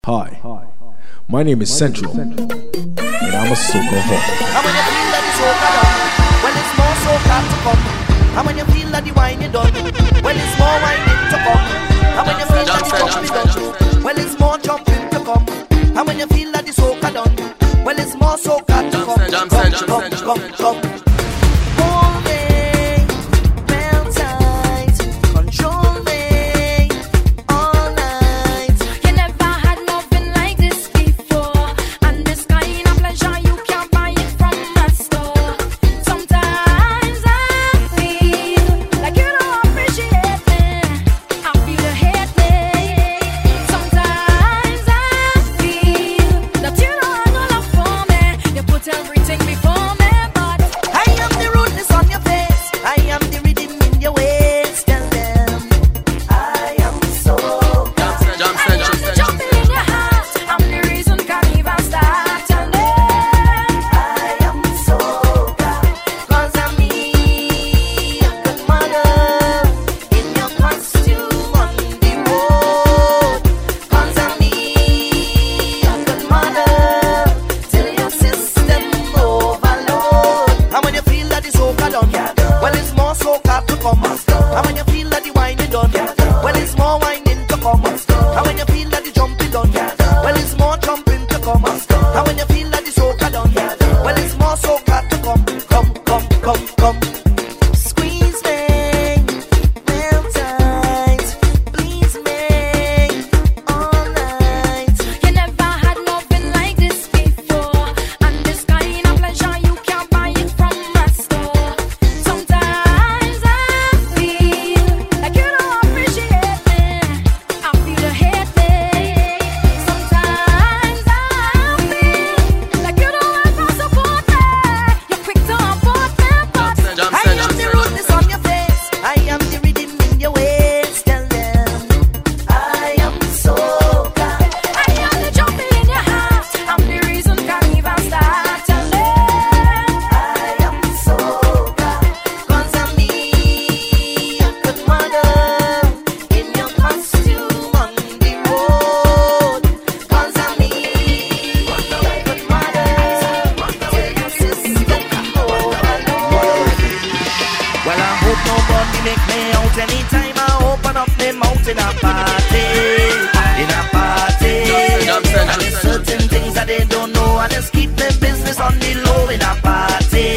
Hi, my name is Central, and I'm a soca hawk. And when you feel that the soca done, well it's more soca to come. And when you feel that the wine is done, well it's more whining to come. And when you feel that the jumping done, well it's more jumping to come. And when you feel that the soca done, well it's more soca to come. Come. Hold me, real tight, control me all night. You never had nothing like this before, and this kind of pleasure you can't buy it from a store. Sometimes I feel like you don't appreciate me, I feel you hate me. Sometimes I feel that you don't have no love for me, you put everything before me. I am the rudeness on your face, I am the rhythm in your ways. Tell them I am soca. I am the jumping in your heart, I'm the reason can't even start. Tell them I am soca, 'cause I'm me, a good mother, in your costume on the road. 'Cause I'm me, a good mother, till your system overload. And when you feel that the soca done, well it's more soca to come. And when you feel that the wine is done, well it's more whining to come. And when you feel that the jumping done, well it's more jumping to come. And when you feel that the soca done, well it's more soca to come. Come. Squeeze me, real tight, please me all night. you never had nothing like this before, and this kind of pleasure you can't buy it from a store. Sometimes I feel like you don't appreciate me, I feel you hate me. Sometimes I feel like you don't ever support me, you're quick to abort me, but I am the rudeness on your face, I am the rhythm in your ways. Tell them I am soca. I am the jumping in your heart, I'm the reason can't even start. Tell them I am soca, 'cause I'm me, a good mother, in your costume on the road. 'Cause I'm me, a good mother, till your system overload. Well, I hope nobody make me out anytime I open up my mouth in a party. And there's certain things that they don't know, I just keep their business on the low in a party.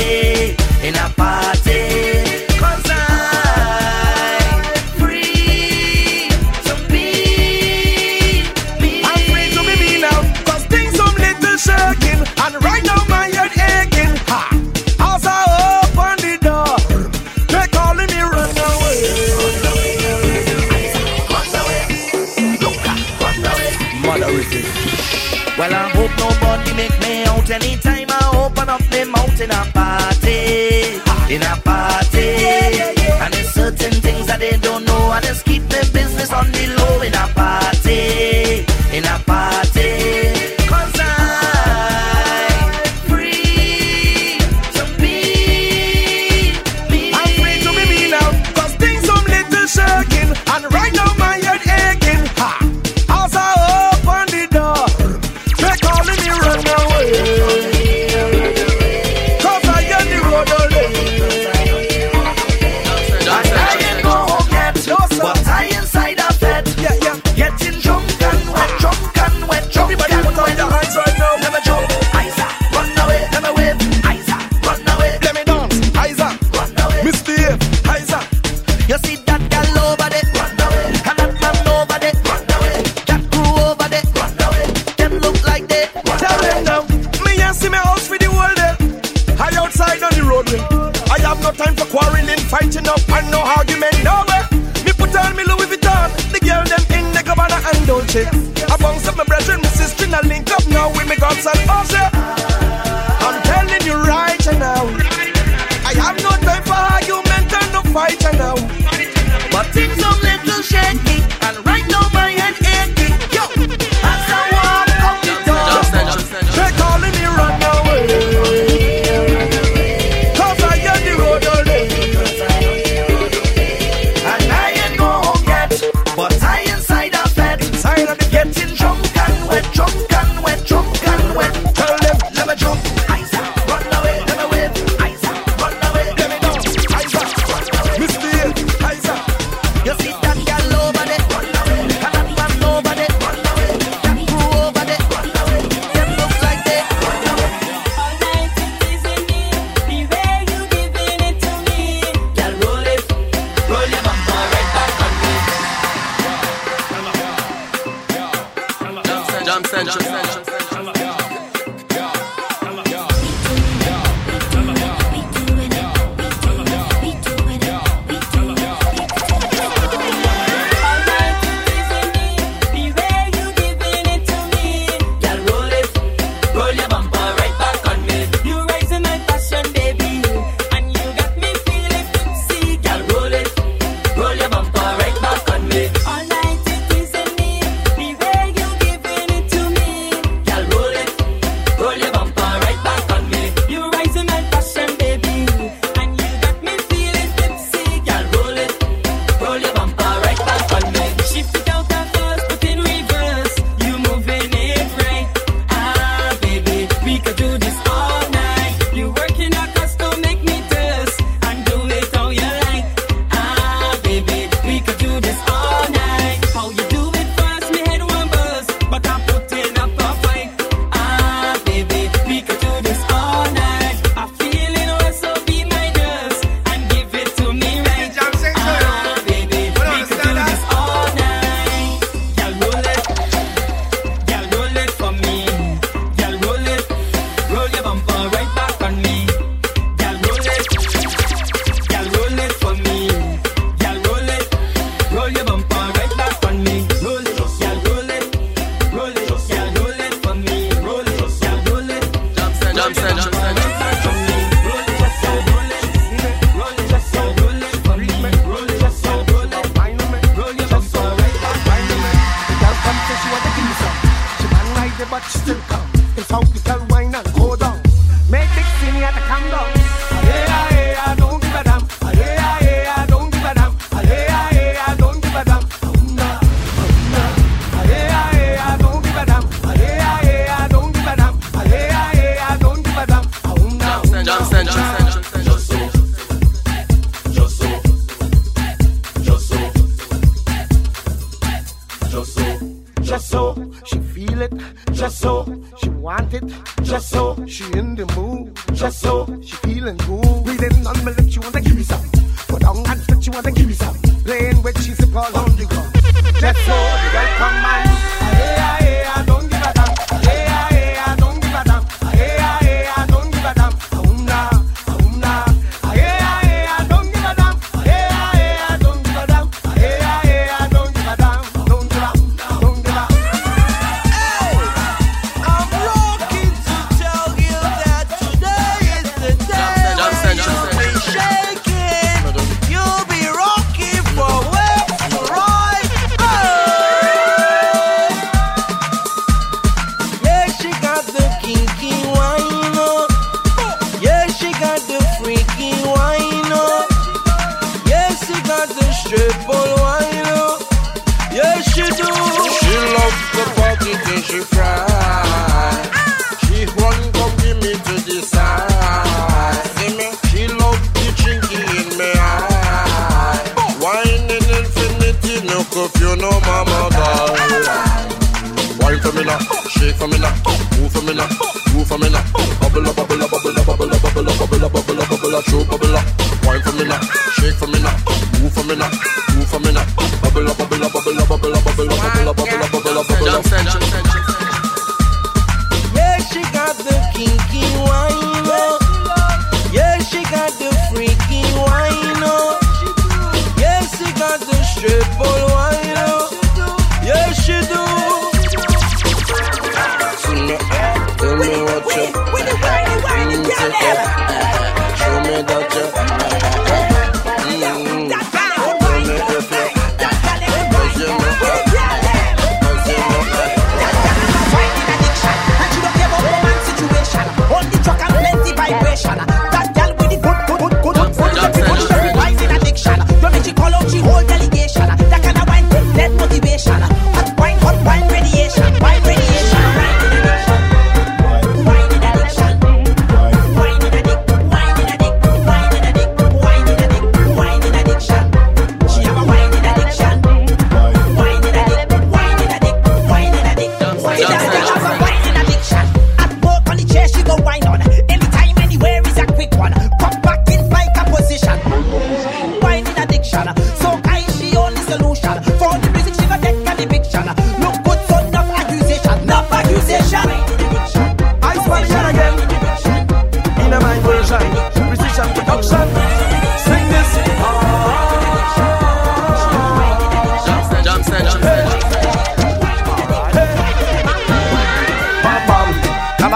'Cause I'm free to be me. I'm free to be me now, 'cause things some little shaking, and right now my head aching. Ha! As I open the door, they calling me run away. Well, I hope nobody make me out anytime I open up my mouth in a party. And there's certain things that they don't know, I just keep their business on the low in a party. 'Cause I'm free to be me. I'm free to be me now, 'cause things some little shaking, and right now my head aching. Ha! As I open the door, they calling me run away. 'Cause I am the road only. And I ain't go home yet, but I inside a bed. Yeah. Getting drunk and wet. Everybody put on your hands right now. Never jump, Isa, run away. Never wave, Isa, run away. Let me dance, Isaac. Run away. Misbehave, Isaac. You see that girl over there, run away. And that man over there, run away. That crew over there, run away. Them look like they, Tell them now, me and see my house for the whole day. I outside on the roadway. I have no time for quarreling, fighting up, and no argument, no way. Me put on me Louis Vuitton, the girl them in the Gabbana and Dolce. I bounce up my brethren, my sister, and I link up now with me gods and Osha. I'm telling you right now, I have no time for argument and no fight now. but things some little shaky. And right now my head achy. Yo, as I walk out the door, They calling me run away, 'cause I am the road only. and I ain't go home yet, but I inside a bed. Inside of the Getting drunk and wet. Jam Central.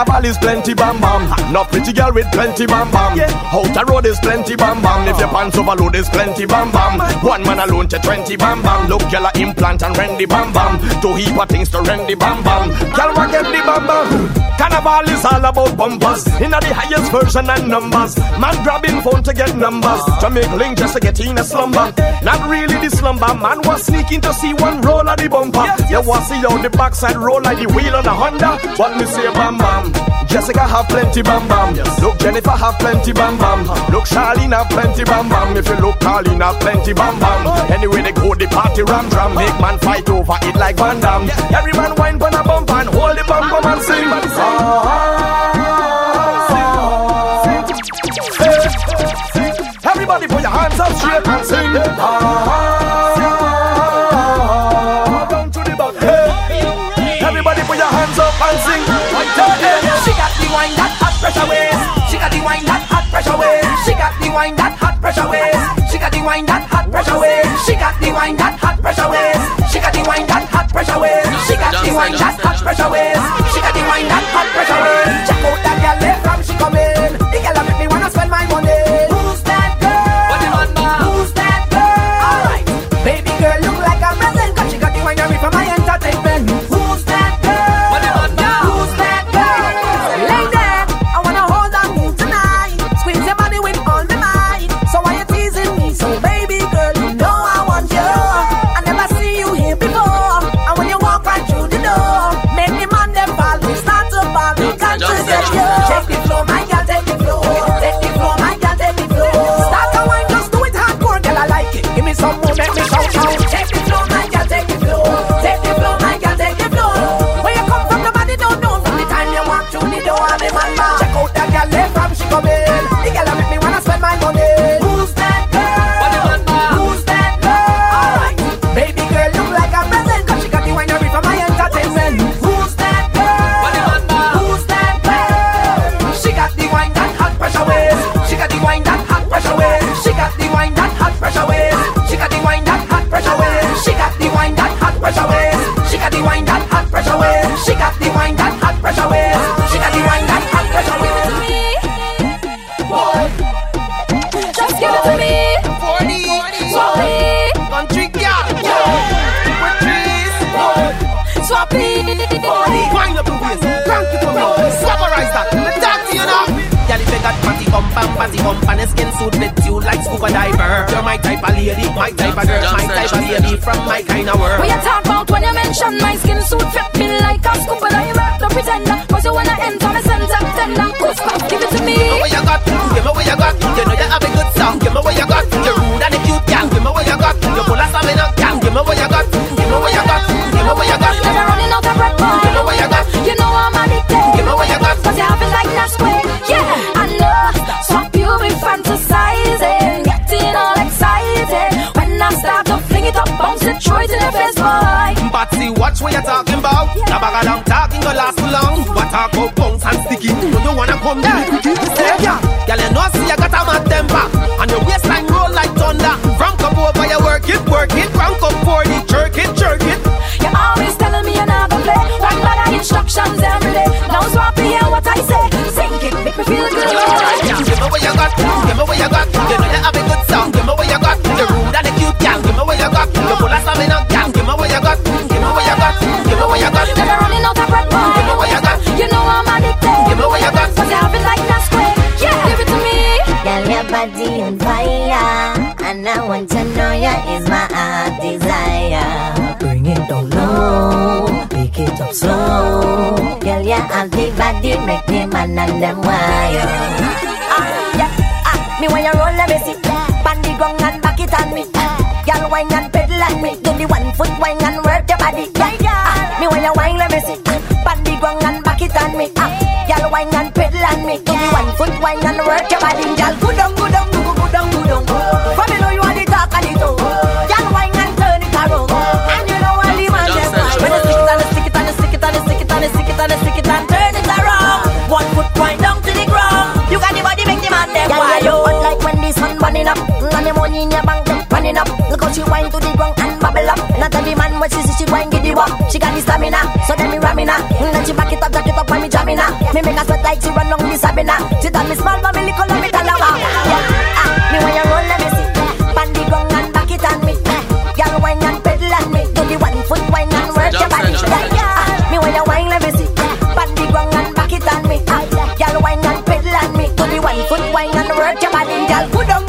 Carnival is plenty bam bam. Not pretty girl with plenty bam bam. Outer road is plenty bam bam. If your pants overload is plenty bam bam. One man alone to 20 bam bam. Look girl a implant and rendy bam bam. Two heap of things to rendy bam bam. Girl wa get the bam bam. Carnival is all about bumpers. Inna the highest version and numbers. Man grabbing phone to get numbers. To make link just to get in a slumber. Not really the slumber. Man was sneaking to see one roll of the bumper. You want see how the backside roll like the wheel on a Honda. But me say bam bam. Jessica have plenty bam bam. Look Jennifer have plenty bam bam. Look Charlene have plenty bam bam. If you look Carlene have plenty bam bam. Anyway they go the party ram drum. Make man fight over it like Van Damme. Every man wine pon a bump and hold the bum bum and sing. Everybody put your hands up straight and sing. Down to the back. Everybody put your hands up and sing. She got the wine that hot pressure waves. She got the wine that hot pressure waves. She got the wine that hot pressure waves. She got the wine that hot pressure waves. She got the wine that hot pressure waves. She got the wine that hot pressure waves. She got the wine that hot pressure waves. She got the wine that hot pressure waves. Check out that girl left from she come in. The girl that make me wanna spend my money. Who's that girl? What the man now? Who's that girl? Alright, baby girl look like a present 'cause she got the wine for my entertainment. Who's that girl? What the man now? Who's that girl? Lady, I wanna hold on you tonight. Squeeze your body with all my might. So why you teasing me? So baby girl, you know I want you. I never see you here before. And when you walk right through the door, make the man them fall. We start to fall. We can't just get you. Take the floor, my girl, take the floor. Take the floor, my girl, take the floor. Start the wine, just do it hardcore, girl. I like it. Give me some more, make me shout out. Take the floor, my girl, take the floor. Take the floor, my girl, take the floor. Where you come from, nobody don't know. From the time you walk through the door, I'm the man back. Check out that girl left from she come in. The girl that make me wanna spend my money. Who's that girl? Who's that girl? Alright, baby girl look like a present 'cause she got the wine for my entertainment. Who's that girl? Who's that girl? She got the wine that hot pressure waves. She got the wine that hot pressure waves. She got the wine that hot pressure waves. She got the wine that hot pressure waves. She got the wine that hot pressure waves. She got the wine that hot pressure waves. She got the wine that hot pressure waves. She got the wine that hot pressure waves. Just give it to me. 40, country girl, with trees, Swappy. wind up the waist, crank it for me, summarize that, let me talk to you now. Girl, if you got fatty bump and a skin suit fits you like scuba diver. You're my type of lady, my type of girl, my type of lady from my kind of world. What you talk about when you mention my skin suit fit me like a scuba diver? No pretender, 'cause you wanna enter my center tender. Good stuff, give it to me. Give me what you got, give me what you got. You know you have a good song, give me what you got. You're rude and a cute gal, give me what you got. You're full of stamina, gal, give me what you got. Give me what you got, give me what you got. Never running out of breath, boy. Give me what you got. You know I'm addicted. Give me what you got. 'Cause you have it like Nesquik. Yeah, I know. Swap you be fantasizing, getting all excited. When I start to fling it up, bounce it through it in the face, boy. Patsy, watch what you're talking about. The bag of long talking don't last too long. What talk about bounce and sticky? You wanna come down? Yeah, girl, you know see you got a mad temper, and your waistline roll like thunder. From come over, you work it, from come for the jerk it. You're always telling me you're not gonna play. One bad instructions every day. Now swap me hear what I say. Sing it, make me feel good. Give me what you got, give me what you got. You know you have a good song, give me what you got. You're rude and a cute gal, give me what you got. You're full of stamina, gal, give me what you got. Give me what you got, give me what you got. Never running out of breath, boy. Give me what you got. You know I'm addicted. Give me what you got. 'Cause you have it like Nesquik. Yeah, give it to me. Girl, your body on fire, and I want to know you is my heart desire. Bring it down low, pick it up slow. Girl, you have the body, make the man and them wire. Me when you roll, let me see. Pan the ground and back it on me. Girl, wine and pedal on me. Do the 1 foot wine and work your body. Me when you wine, let me see. Pan the ground and back it on me. Girl, wine and pedal on me. Do the 1 foot wine and work your body. Girl, go down, go down, go down, go down. From me know you want the talk and the talk. Girl, wine and turn it around. And you know all the man them wine. When you stick it and you stick it and you stick it and you stick it and you stick it and you stick it and turn it around. 1 foot wine down to the ground. You got the body, make the man them wine. You hot like when the sun burning up, and the money in your bank. When turning up. Look how she whine to the ground and bubble up. Not every man when she see she whine giddy up. She got the stamina, so then me ramming her. Then she back it up when me jamming her. Me make her sweat like she run long the Sabina. She tell me small but me little love me tell her wow. Me when you roll let me see. Pan the ground and back it on me. Girl whine and pedal on me. Do the 1 foot whine and work your body. Me when you whine let me see. Pan the ground and back it on me. Girl whine and pedal on me. Do the 1 foot whine and work your body. Girl good on.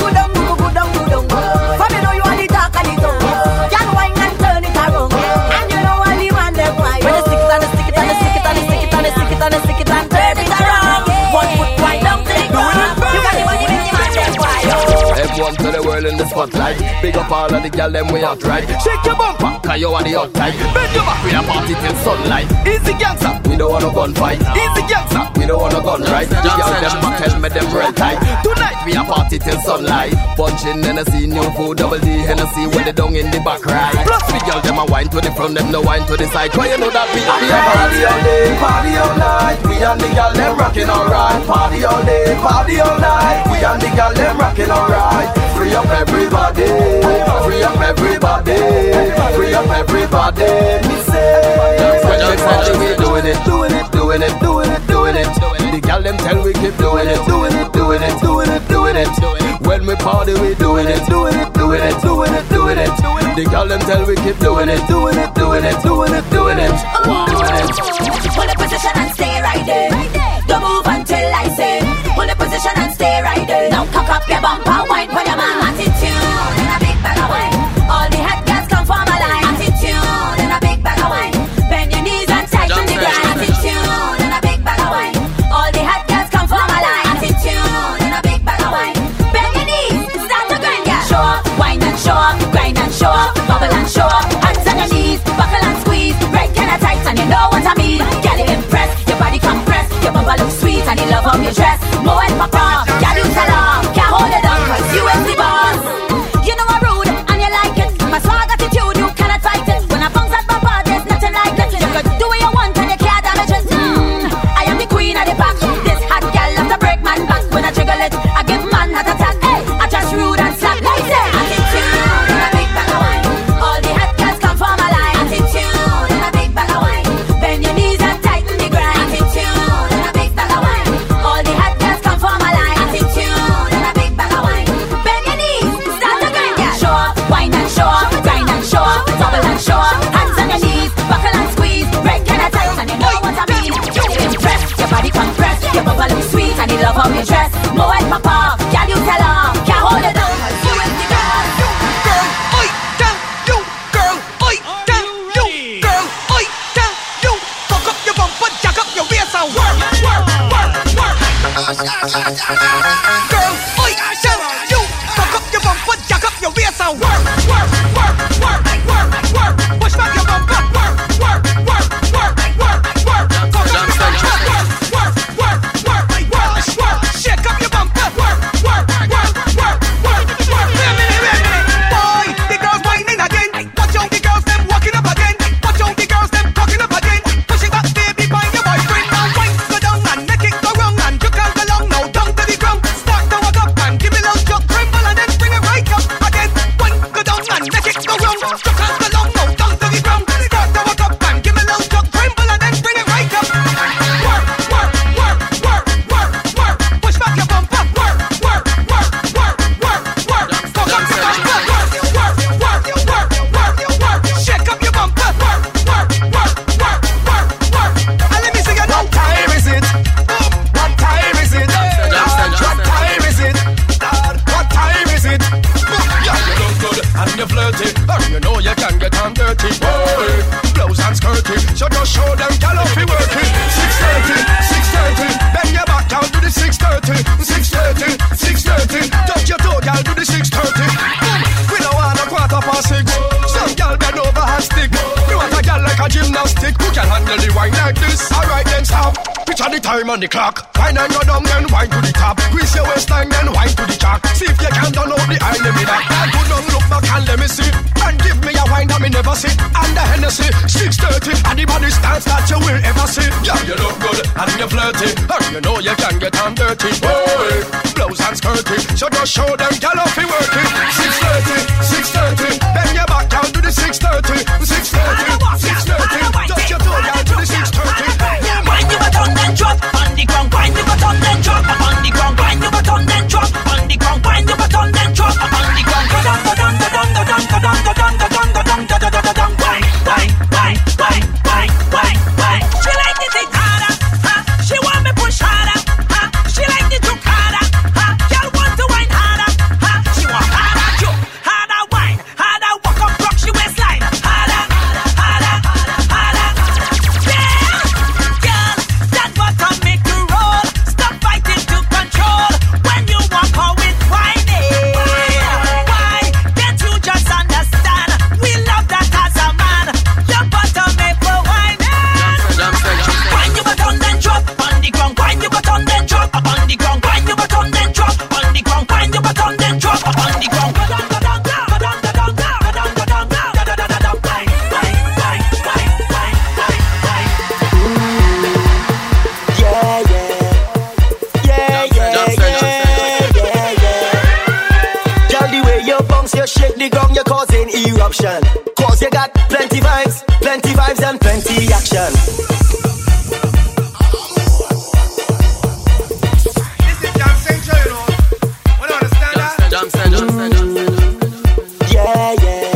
For me know you are the talk and the tongue. Girl whine and turn it around. And you know all the man them why. When you stick it and you stick it and you stick it and you stick it and you stick it and you stick it and turn it around. 1 foot whine down to the ground. You got the money with the man them why. M1 to the world in the spotlight. Big up all of the gal them we out right. Shake your bumper, cause you are the outside. Bend your back, we a party till sunlight. Easy gangster, we don't want no gunfight. Easy gangster, we don't want no gun right. The gal them back, tell me them real tight. Tonight we a party till sunlight. Punching Hennessy, new food, double D Hennessy with the dung in the back right. Plus we gal them a wine to the front, them no wine to the side. Cause you know that we a party all day, party all night. We and the gal them rocking alright. Party all day, party all night. We and the gal them rocking alright. Free up everybody, free up everybody, free up everybody. Me say, we doing it, doing it, doing it, doing it, doing it. The gal them tell we keep doing it, doing it, doing it, doing it, doing it. When we party we doing it, doing it, doing it, doing it, doing it. The gal them tell we keep doing it, doing it, doing it, doing it, doing it, doing it. Hold the position and stay right there. Don't move until I say. Hold the position and stay right there. Now cock up your bumper, wine for your man. Attitude and a big bag of wine. All the hot girls come from a line. Attitude and a big bag of wine. Bend your knees and tighten the grind. Attitude and a big bag of wine. All the hot girls come from a line. Attitude and a big bag of wine. Bend your knees, start to grind, girl. Show up, wine and show up, grind and show up, bubble and show up. Hands on your knees, buckle and squeeze. Right kinda tight and you know what I mean. Girl, you impress, your body compress, your bumper looks sweet and you love how you dress. Mo and papa, girl you tell her, can't hold it up 'cause you is the boss. You know I'm rude and you like it. My swag attitude, you cannot fight it. When I bounce at my bar, there's nothing like it. You could do what you want and you can't damage it. I am the queen of the pack. This hot girl love to break man back. When I jiggle it, I give man heart attack. Hey, I just rude and slap like that. Attitude and a big bag of wine. All the hot girls come from a line. Attitude and a big bag of wine. Bend your knees and tighten the grind. Attitude and a big bag of wine. All the hot girls come from a line. Attitude and a big bag of wine. Bend your knees, start to grind, yeah. Show up, wine and show up, grind and show up, bubble and show up. Hands on your knees, buckle and squeeze. Break kinda tight and you know what I mean. You impress, your body compress, your bumper looks sweet and you love how you dress. Mo and papa, can you tell her, can't hold it down 'cause you is the girl. Girl, oi, can you? Girl, oi, can you? Girl, oi, can you? Cock up your bumper, jack up your waist and work, work, work, work. Girl, oi, can you? Cock up your bumper, jack up your waist and work, work, work, work, work, work. Push back your bumper, work, work, work, work, work, work. Cock up your bumper, work, work, work, work, work, work. Shake up your bumper, work, work, work, work, work, work. Wait a minute, boy, the girls whining again. Watch out, the girls them walking up again. Watch out, the girls them cocking up again. Pushing back, baby, find your boyfriend. Now wine, go down and make it go wrong and you can't go long. Now down to the ground, start to walk up and give me a little jump, tremble and then bring it right up again. Wine, go down and make it go wrong. You can't go long. Now down to the ground, start to walk up and give me a little jump, tremble and then bring it right up. Work, work, work, work, work, work. Push back your bumper, work, work, work, work, work, work. Cock up your bumper, work, work, work, work, work, work. Shake up your bumper, work, work, work, work, work, work. And let me see you now. What time is it? What time is it? What time is it? What time is it? Yeah, you look good and you're flirty, and you know you can get on dirty. Boy, blouse and skirty, so just show them gal off you working. 6:30, 6:30, bend your back down to the 6:30, 6:30, 6:30. Touch your toe, gal, do the 6:30. We don't want a 6:15. Some gal bend over and stick. You want a gal like a gymnastic who can handle the wine like this. Alright then stop. Picture the time on the clock. Wine and go down, then wine to the top. Grease your waistline, then wine to the chalk. See if you can down out the eye limit. And go down, look back and let me see. And give me a wine that me never see. And the Hennessy, 6:30. And the body stance that you will ever see. Yeah, you look good and you're flirty, and you know you can get on dirty. Boy, blouse and skirty, so just show them gal off you working. 6:30, 6:30. you shake the ground, you're causing eruption. Cause you got plenty vibes and plenty action. This is Jam Central, you know. What do you understand that? Jam Central. Yeah, yeah.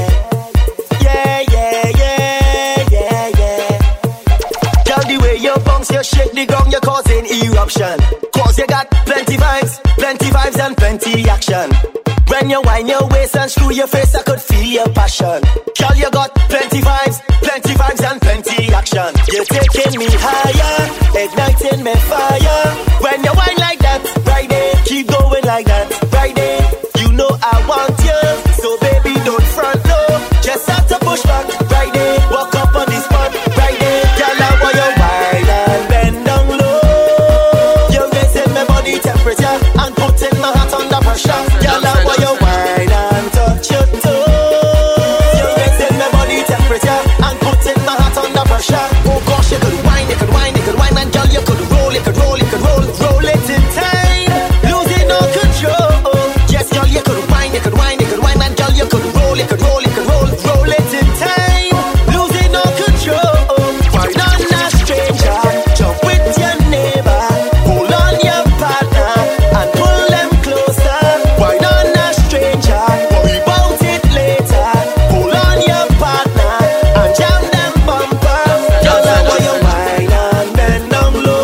Girl, the way you bounce, you shake the ground, you're causing eruption. Cause you got plenty vibes and plenty action. When you wind your waist and screw your face, I could feel your passion. Girl, you got plenty vibes and plenty action. You're taking me higher, igniting me fire. When you wind like that, right there, keep going like that, right there. You know I want you, so baby don't front low. Just have to push back, right there. Walk up on this spot, right there. Girl, I want you wind and bend down low. You're raising my body temperature and putting my heart under pressure. Girl, I want you wind and touch your toes. You're raising my body temperature and putting my heart under pressure. Oh gosh, you could wind, man. Girl, you could roll it in time, losing all control. Yes, girl, you could wind, man. Girl, you could roll it in time, losing all control. Why not a stranger? Jump with your neighbor, hold on your partner and pull them closer. Why not a stranger? Worry about it later. Hold on your partner and jam them bumper. Girl, I want you wine and bend down low.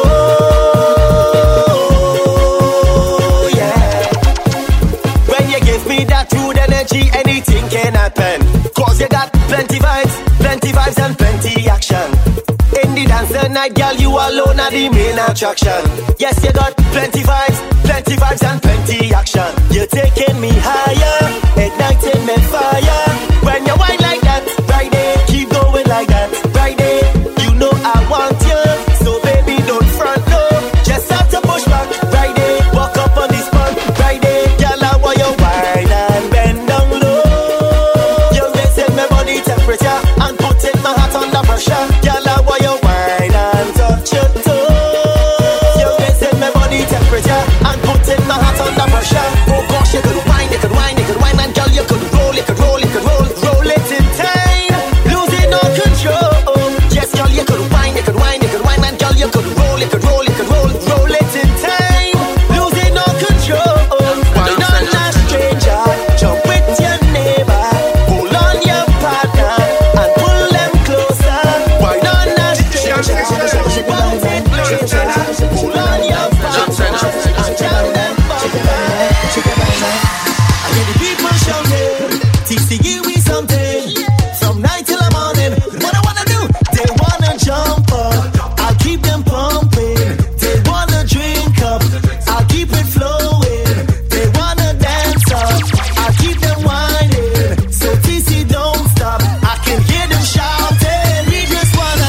Yeah. When you give me that rude energy, anything can happen. Cause you got plenty vibes and plenty action. In the dance night, girl, you alone are the main attraction. Yes, you got plenty vibes and plenty action. You're taking me higher, igniting me fire. When you whine like that, right there, keep going like that, right there. You know I want you, so baby don't front low. Just have to push back, right there. Walk up on this spot, right there. Girl, I want you whine and bend down low. You're raising my body temperature and putting my heart under pressure. Girl, I want you whine and touch your toes. You're raising my body temperature and putting my heart under pressure. Oh gosh, you could wind, man. Girl, you could roll it in time, losing all control. Yes, girl, you could wind, man. Girl, you could roll it in time, losing all control. Why not a stranger? Jump with your neighbor, hold on your partner and pull them closer. Why not a stranger? Hold on your partner and jam them bumper. I hear the people shouting, TC give me something. From night till the morning, what I wanna do? They wanna jump up, I'll keep them pumping. They wanna drink up, I'll keep it flowing. They wanna dance up, I'll keep them whining. So TC don't stop, I can hear them shouting. We just wanna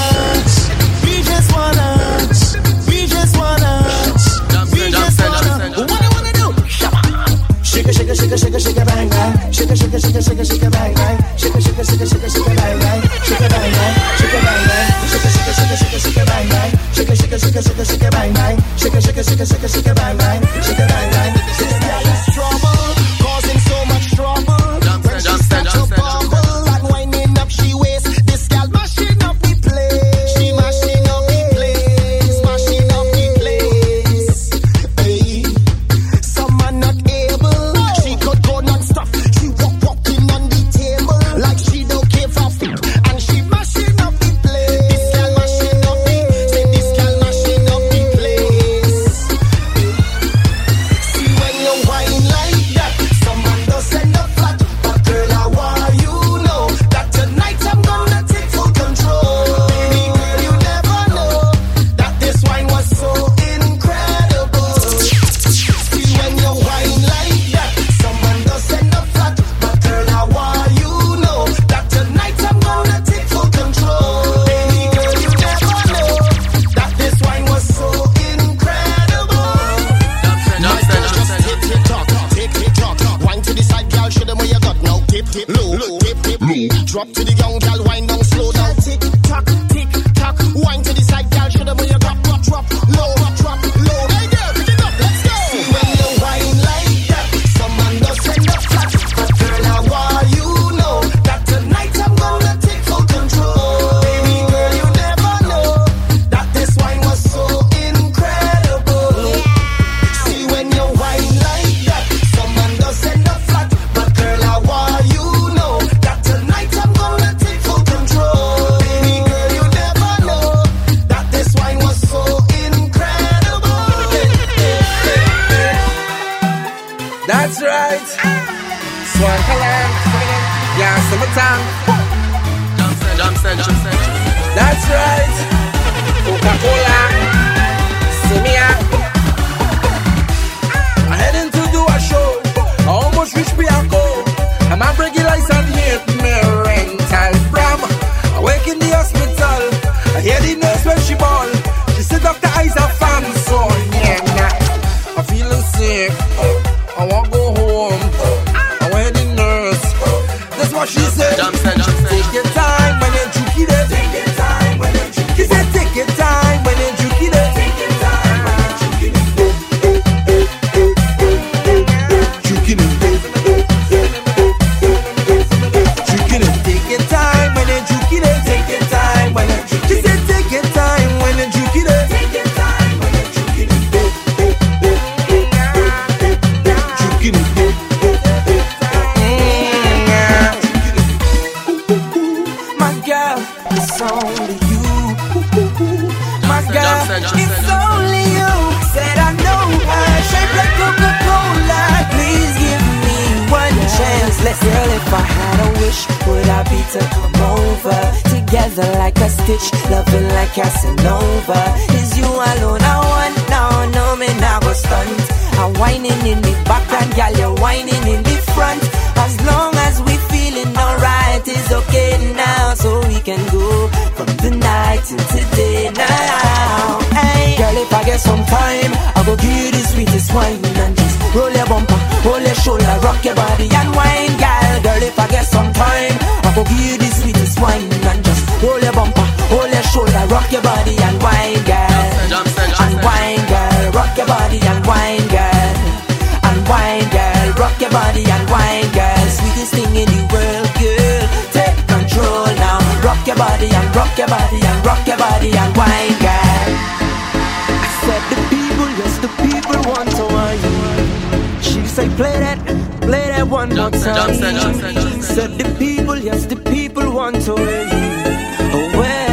what I wanna do? Shake it, bang, bang. Shake it, bang, bang. Shake it, bang, bang. Shake it, bang, bang. Shake it, bang, bang. Shake it, bang, bang. Shake it, bang, bang. Shake it, bang, bang. Shake it, bang, bang. This girl is trouble, causing so much trouble. When she start to bubble and winding up she waist, this girl mashing up the place. She mashing up the place. Hey, some man not able. She could go non-stop. She walking on the table like she don't care for food, and she mashing up the place. This girl mashing up the place. See when you whine like that, some man does end up flat. But girl, I want you know that tonight I'm gonna take full control. Baby girl, you never know that this wine was so incredible. See when you whine like that, some man does end up flat. But girl, I want you know that tonight I'm gonna take full control. Baby girl, you never know that this wine was so incredible. Tick tock, wine to the side, girl. Show them where you got now. Tip low. Drop to the young girl, wine down slow down. Tick tock, wine to the side, girl. Show them where you got drop low. Hey girl, pick it up, let's go. See when you wine like that, some man does end up flat. But girl, I want summertime. That's right. Coca-Cola. See me out. I heading to do a show. I almost reached Bianco. I'm a regulars and here me rental from. I wake in the hospital. I hear the nurse when she ball. She said Dr. Eyes are fan. So yeah, nah. I'm feeling sick. I want to go home. I went the nurse. That's what she said. Take your time when you juke it. Take your time when you juke it. She said take your time when you juke it. Take your time when you juke it. Juking it. Juking it. Take your time when you juke it. Take your time when you juke it. She said take your time when you juke it. Take your time when you juke it. Juking it. My girl, it's only you. My girl, it's only you. Said I know her, shaped like Coca-Cola. Please give me one chance. Let's girl, if I had a wish, would I be to come over? Together like a stitch, loving like Casanova. Is you alone I want now? No, me now go stunt. I'm whining in the back and girl, you're whining in the front. As long as we feeling alright, it's okay now. So we can go from the night till today now. Hey, girl, if I get some time, I'll go give you the sweetest wine. And just roll your bumper, roll your shoulder, rock your body and wine, girl. Girl, if I get some time, I'll go give you the sweetest wine. And just roll your bumper, roll your shoulder, rock your body and wine, girl. And wine, girl, rock your body and wine, girl. And wine, girl, rock your body and wine, girl. Sweetest thing in the world, girl. Take control now. Rock your body and rock your body and rock your body and wine, girl. I said the people, yes, the people want to wine. She say play that one more time. Said the people, yes, the people want to wine. Away.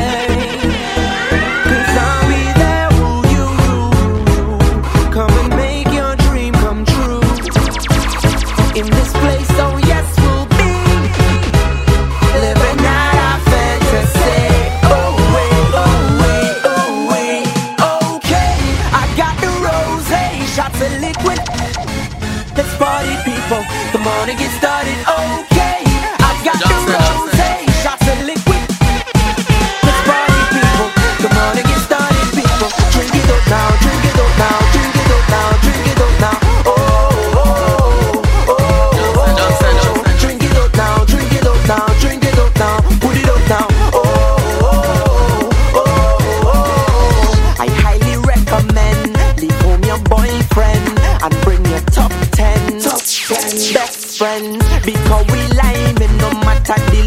In this place, oh yes, we'll be living out our fantasy. Oh wait, oh wait, oh wait. Okay, I got the rosé, shots of liquid. Let's party, people. The morning gets started. Okay, I got the rosé, shots of liquid. Let's party, people. The morning gets started, people. Drink it up now, drink it up now, drink it up now, drink it up now. And bring your top 10 best friends, because we live in no matter the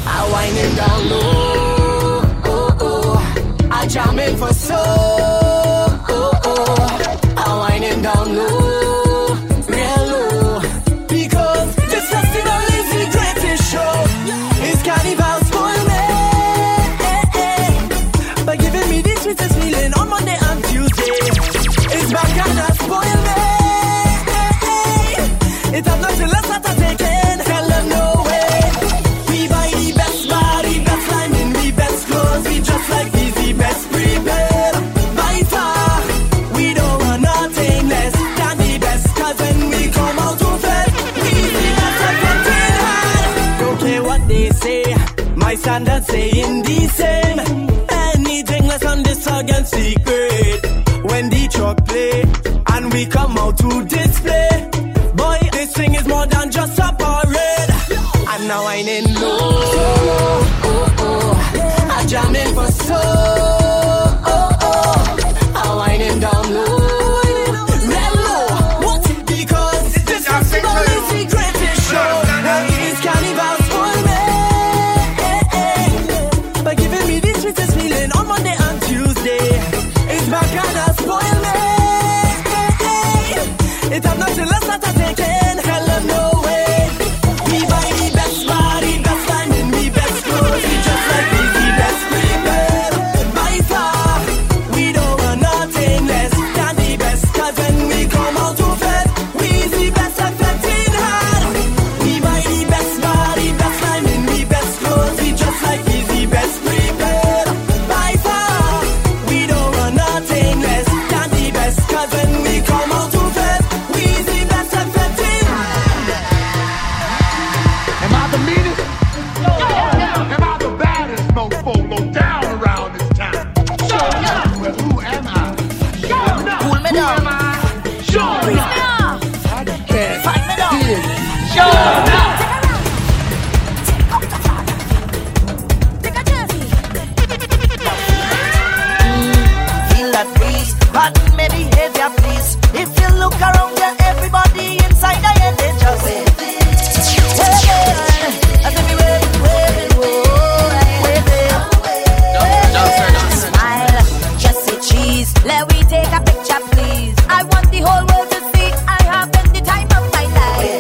I winding down low, oh, oh. I jamming for soul, oh, oh. I winding down low, real low. Because this festival is the greatest show. It's Carnival spoil me by giving me the sweetest feeling on Monday and Tuesday. It's Bacana spoil me. It have nothing less that I take in. Tell them no way. We buy the best body, best timing, the best clothes. We just like easy, best prepared. By far, we don't want nothing less than the best. Cause when we come out to fed, we the best of getting hard. Don't care what they say, my standards saying the same. Anything less on this against secret. When the truck play, and we come out to display. Boy, this thing is more than just a parade. And now I'm in low, oh, oh. I jam in for soul, oh, oh. I winding down low, real low. What? Because this festival is the greatest show. It's Carnival spoil me by giving me the sweetest feeling on Monday and Tuesday. It's Bacana spoil me. It have nothing less that I take in. Tell them no way. We buy the best body, best timing, the best clothes. We just like easy, best prepared. By far, we don't want nothing less than the best. Cause when we come out to fed, we the best at fetting hard. We buy the best body, best timing, the best clothes. We just like easy, best prepared. By far, we don't want nothing less than the best. Cause when we come out to fed, we the best at fetting hard. Am I the meanest? Am I the baddest mofo down around this town? Well, who am I? Cool me down. Who am I? Sure Freeze me enough. off. I can't Fight me down. dig it. Sure enough. Take out the father. Take a jersey. Feel that breeze. Pardon my behavior, please. If you look around you, everybody inside the end, they just say, as if you're waving, smile, just say cheese. Let me take a picture, please. I want the whole world to see I have been the time of my life.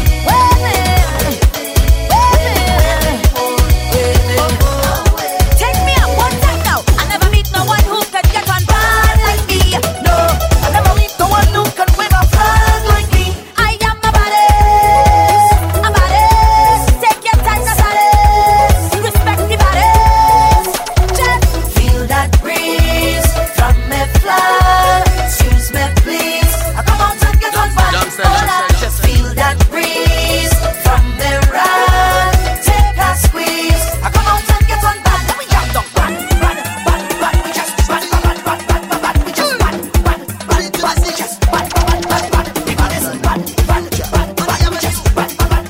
Take me up one time now. I never meet no one who can get on bad like me. No, I never meet no one who can wave a flag like me. I am a baddest, a baddest. Take your time, a baddest. Respect the baddest. Just feel that breeze from me flag. Excuse me, please. I come out and get on bad. Just feel that breeze from the run. Take a squeeze. I come out and get on bad. Let me jump down. Bad. We just bad. We just bad. We just bad. The baddest bad. We just bad. We just bad.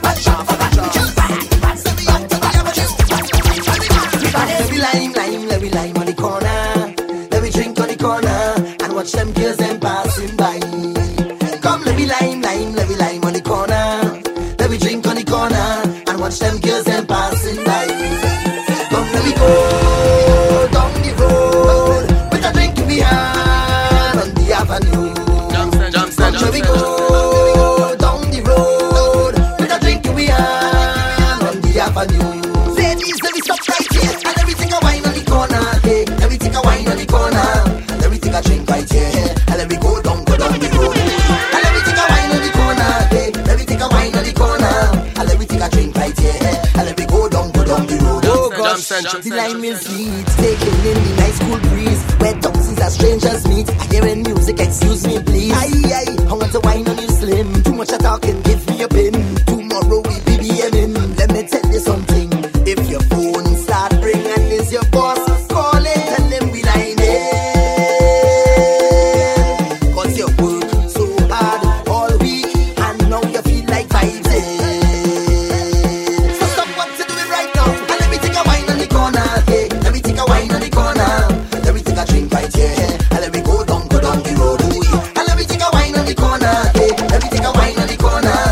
Let me lime on the corner. Let me drink on the corner and watch them girls them passing by. Come, let me lime on the corner. Let me drink on the corner and watch them girls them passing by. Come, let me go down the road with a drink in the hand on the avenue. Come, let me go down the road with a drink in the hand on the avenue. Ladies, let me stop right here and everything a wine on the corner. Hey, everything a wine on the corner and everything a drink right here. And let me go down the road. And everything a wine on the corner. Hey, everything a wine on the corner and everything a drink right here. And let me go down the road. Oh gosh, the lime is sweet, taking in the nice cool breeze where thousands of strangers meet. I hearing music, excuse me please. Aye, I want to wine on you slim. Too much a talking, give me a pin. Tomorrow we BBMing. Let me tell you something. If your phone start ringing, is your boss calling? Tell them we line in. Cause you work so hard all week and now you feel like vibes in. So stop what you doing right now and let me take a wine on the corner. Hey, let me take a wine on the corner. Let me take a drink right here and let me go down the road. And let me take a wine on the corner. Hey, let me take a wine on the corner.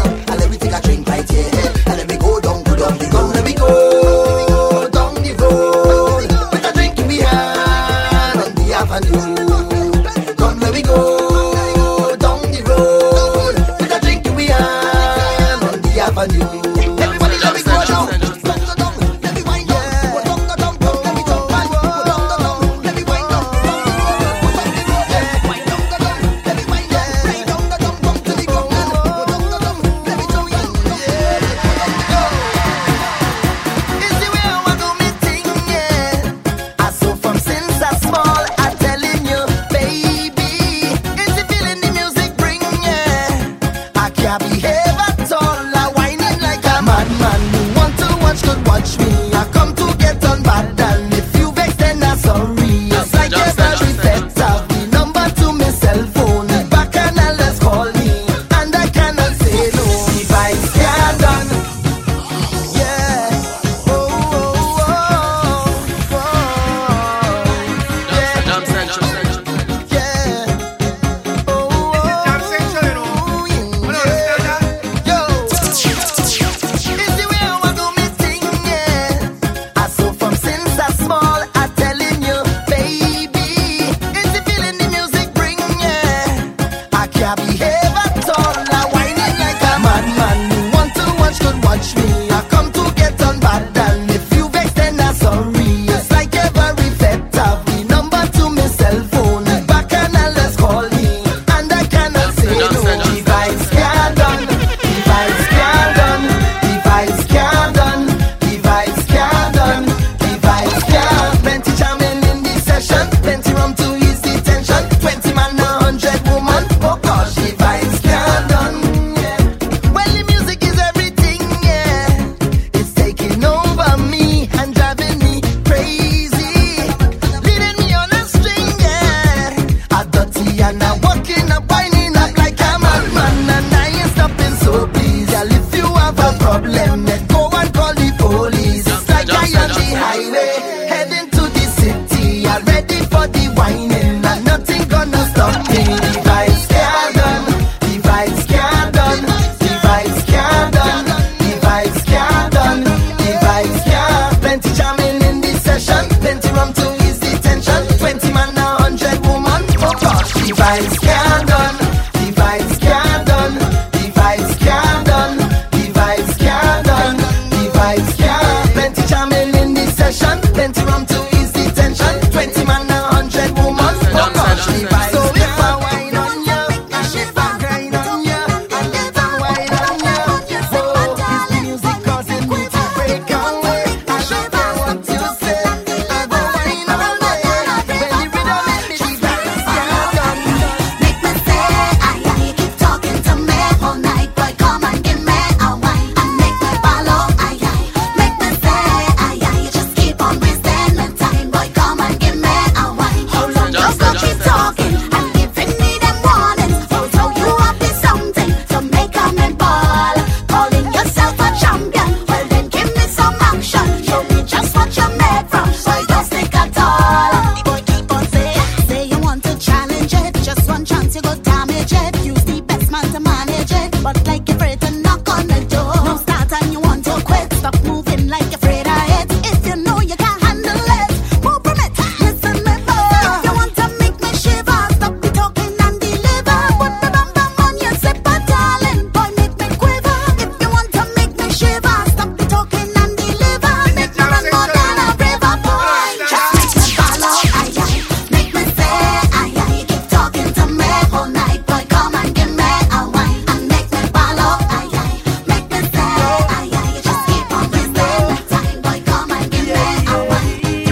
vibes can't done. The vibes can't done. The vibes can't done. The vibes can't done. The vibes can't. Plenty jamming in this session. Plenty rum to ease the tension. 20 man and 100 woman. Oh gosh, the vibes. So if I wine on you, and if I grind on you, and if I wine on you, oh, it's the music causing me to break away. I should know what you say. I go wine all day. When the rhythm hit me, the vibes can't done. Make me say, aye, aye, you keep talking to me all night, boy, come and give me a wine and make me follow, aye, aye. Make me say, aye, aye, you just keep on wasting my time, boy, come and give me a wine. How long you go keep talking and giving me them warnings? So you have this something to make a man ball, calling yourself a champion. Well then give me some action, show me just what you're made from, so don't stick at all. Boy, keep on say you want to challenge it, just one chance you go damage it. Use the best man to manage it, but like you're afraid to knock on the door. No start and you want to quit, stop moving like you're afraid of it. If you know you can't handle it, move from it, listen me boy. If you want to make me shiver, stop the talking and deliver. Put the bam bam on your zipper, darling, boy, make me quiver. If you want to make me shiver, stop the talking and deliver. Make me run more than a river, boy. Just make me follow, aye, aye. Make me say, aye, aye, you keep talking to me all night, boy, come and give me a wine and make me follow, aye, aye. Make me say, aye, aye, you just keep on wasting my time, boy, come and give me a wine.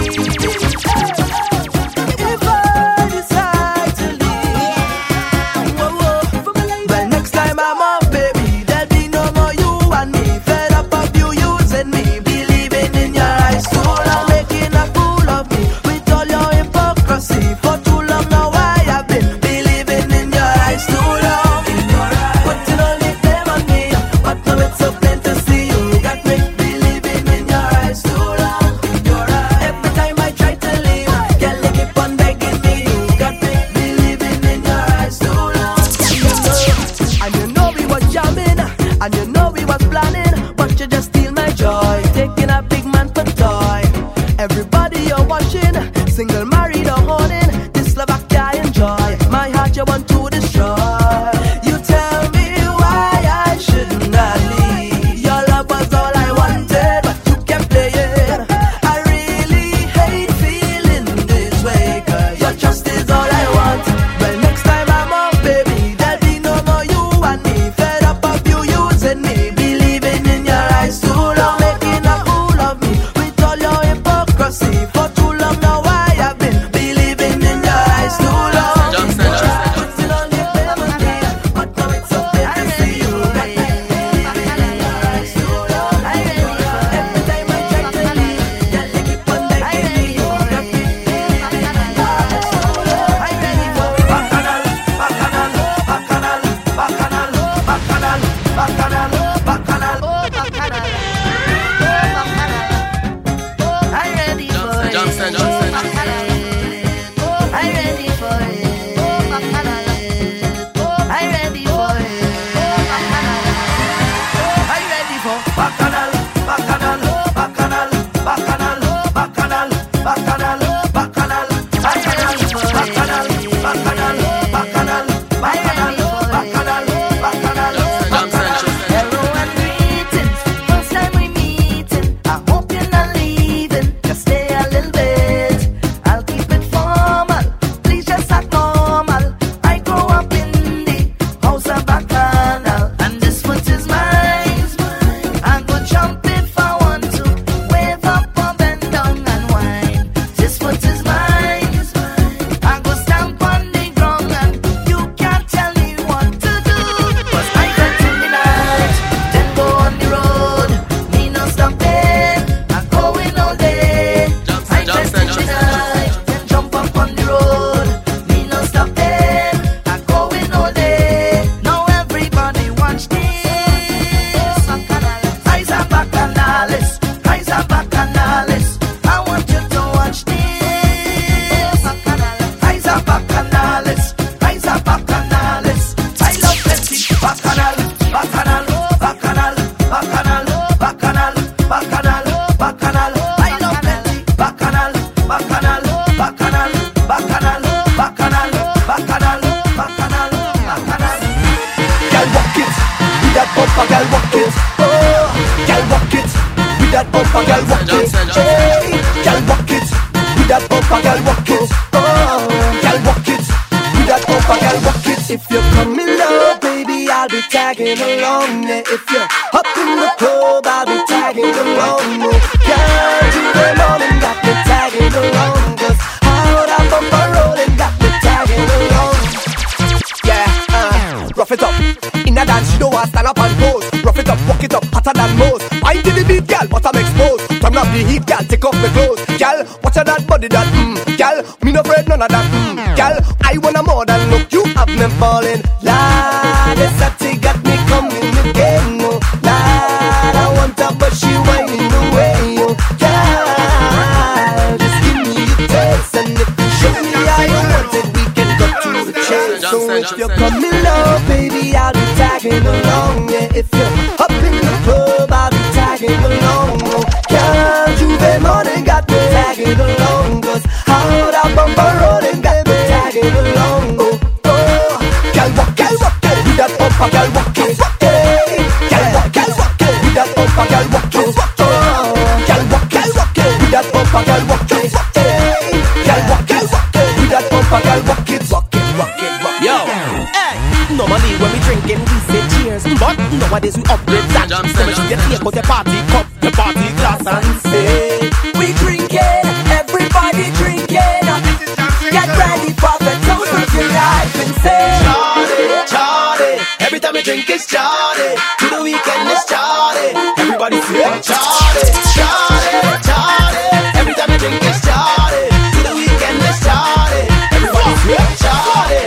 If I decide to leave, well, next time I'm off, baby, there'll be no more you and me. Fed up of you using me, believing in your eyes too long, making a fool of me with all your hypocrisy. For too long now I have been believing in your eyes too long. Putting all the blame on me, but now it's so plain to see you got me believing in your eyes too long. Every time I try to leave, girl, you keep on begging me. You got me believing in your eyes too long. And you know we was jamming, and you know we was planning, but you just steal my joy, taking a big man for toy. Everybody you're watching, single, married or holding, this love I enjoy. My heart you want to destroy. You tell me why I should not leave. Your love was all I wanted, but you kept playing. I really hate feeling this way, 'cause your trust is all I want. Well, next time I'm off, baby, there'll be no more you and me. Fed up of you using me, believing in your eyes too long, making a fool of me with all your hypocrisy. Hey, girl, walk it. With that bumper, girl, walk it. Oh, girl, walk it. With that bumper, girl, walk it. If you come in love, baby, I'll be tagging along. Yeah, if you're up in the club, I'll be tagging along. Girl, you the morning got me tagging along. Cause how that bumper rolling got me tagging along. Yeah, rough it up. In a dance, she don't want stand up and pose. Rough it up, walk it up, hotter than most. Wine to the beat, girl, but I'm exposed. Turn up the heat, girl, take off the clothes. Girl, watch out that body, that girl, me no afraid none of that girl, I wanna more than look. You have me falling. Lord, the sexy got me coming again. Oh, Lord, I want her, but she whining away. Oh, girl, just give me a taste, and if you show me how you want it, we can go to the chase. So if you're coming low, baby, I'll be tagging along. Yeah, if you're up in the club, I'll be tagging along. Oh, girl, Juve morning got me tagging along. Cause how that bumper rolling got me tagging along. Oh, oh, girl, walk it, with that bumper, girl, walk it. Hey, girl, walk it, with that bumper, girl, walk it. Oh, girl, walk it, with that bumper, girl, walk it. Hey, girl, walk it, with that bumper, girl, walk it. Yo, hey, normally when we drinking, we say cheers, but nowadays we upgrade that. So make sure you take out your party cup, your party glass, and say we drinking, everybody drinking. Get ready for the toast of your life and say Charlie, Charlie. Every time we drink it's Charlie. To the weekend it's Charlie. Everybody say Charlie, Charlie, Charlie. Every time we drink it's Charlie. To the weekend it's Charlie. Everybody say Charlie.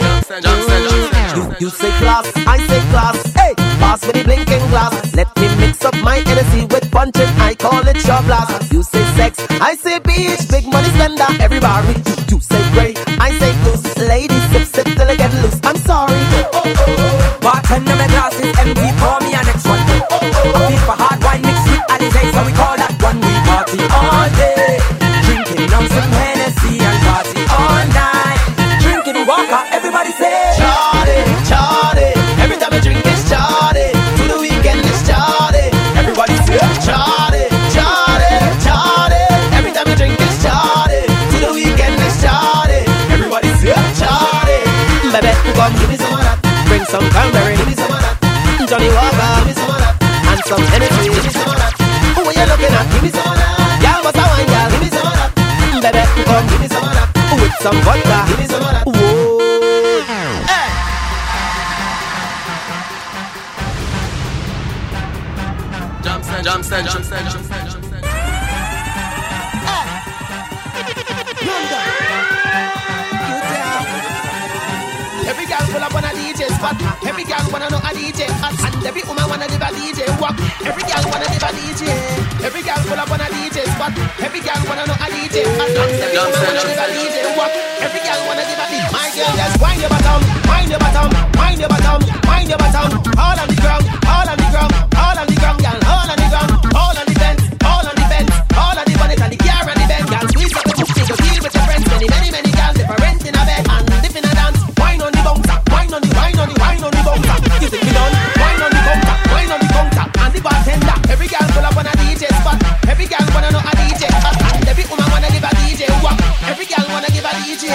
You say class, I say class. Hey, pass with the blinking glass. Let me mix up my energy with punching. I call it short blast. You say sex, I say beach. Big money spender, everybody. You say grey, I say goose. Ladies sip till I get loose. I'm sorry. Bartender, my glass is empty. Pour me a next one. I feel for hard wine mixed with Alizé, so we call that one. We party all day, drinking on some Hennessy and party all night. Drinking vodka, everybody say Charlie, Charlie. Every time I drink it's Charlie. To the weekend it's Charlie. Everybody say Charlie, Charlie, Charlie. Every time I drink it's Charlie. To the weekend it's Charlie. Everybody say Charlie. Baby, come give me some of that. Bring some cranberry, give me some of that. Johnny Walker, give me some of that. And some energy, give me some of that. Who are you looking at? Give me some of that. Y'all must have wine, y'all. Give me some of that. Baby, come give me some of that. With some vodka, give me some of that. Whoa. Hey. Jump stand. Every girl pull up on a DJ spot. Every girl wanna know a DJ hot. And every woman wanna give a DJ walk. Every girl wanna give a DJ. Every girl pull up on a DJ spot. Every girl wanna know a DJ hot. And every woman wanna give a DJ walk. Every girl wanna give a DJ. My girl, just wind your bottom, wind your bottom, wind your bottom, wind your bottom. All on the ground, all on the ground, all on the ground, girl. All on the ground, all on the fence, all on the fence, all on the bonnet and the car and the bed, girl. Squeeze up the hook, take a deal with your friends. Many girls different in a bed and live in a dance. Wine on the bouncer, wine on the bouncer. You think me done? Wine on the counter, and the bartender. Every girl pull up on a DJ spot. Every girl wanna know a DJ hot. And every woman wanna give a DJ walk. Every girl wanna give a DJ.